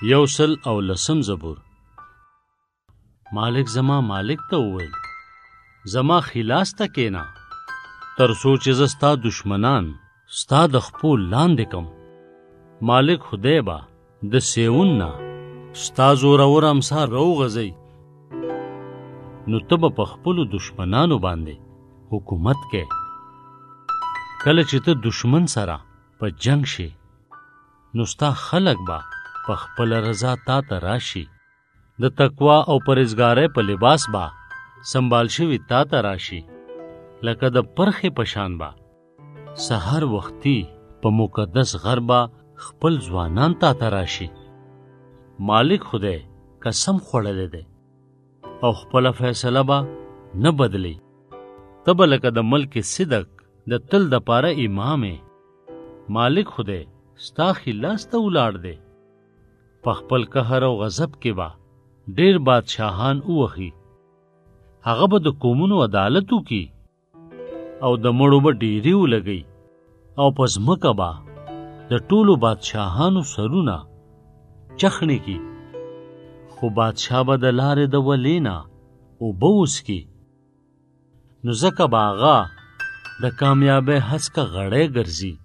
110 زبور. مالک زما مالک ته وویل زما خلاص ته کینا تر سوچ زستا دشمنان ستا د خپل لاندې کم. مالک خدای با د سیون نا ستا زور اور امسا رو غزی نو تب په خپل دشمنانو باندې حکومت کې. کله چې ته دشمن سره په جنگ شي نو ستا خلق با په خپل رضا تا ته راشي. د تقوا او پرهیزګارۍ په لباس با سنبال شوي تا ته راشي لکه د پرخې پشان با. سحر وختي په مقدس غربا خپل ځوانان تا ته راشي. مالک خدای قسم خوړلې ده او خپل فیصله با نه بدلی. تب لکه د ملک صدق د تل د پاره امامه. مالک خدای ستا خلاص ته ولاړ دی. په خپل قهر او غضب کې با ډیر بادشاہان اوخي. هغه به د قومونو عدالت وکي او د مړو به ډیری ولګي او پس مکه با د ټولو بادشاہانو سرونه چخنی کی. خو بادشاہ به د لارې د ولینا او بوس کی. نو زکه باغا د کامیابی هڅکه غړې ګرځي